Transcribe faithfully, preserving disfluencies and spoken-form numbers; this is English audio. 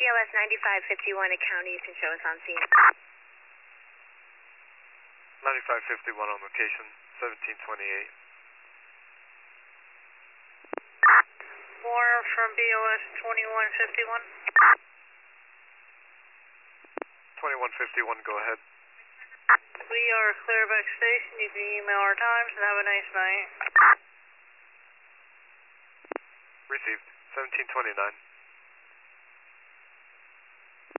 O S ninety-five fifty-one at County, you can show us on scene. ninety-five fifty-one on location, seventeen twenty-eight. Warner from B O S twenty-one fifty-one. twenty-one fifty-one, go ahead. We are Clearback Station. You can email our times and have a nice night. Received, seventeen twenty-nine.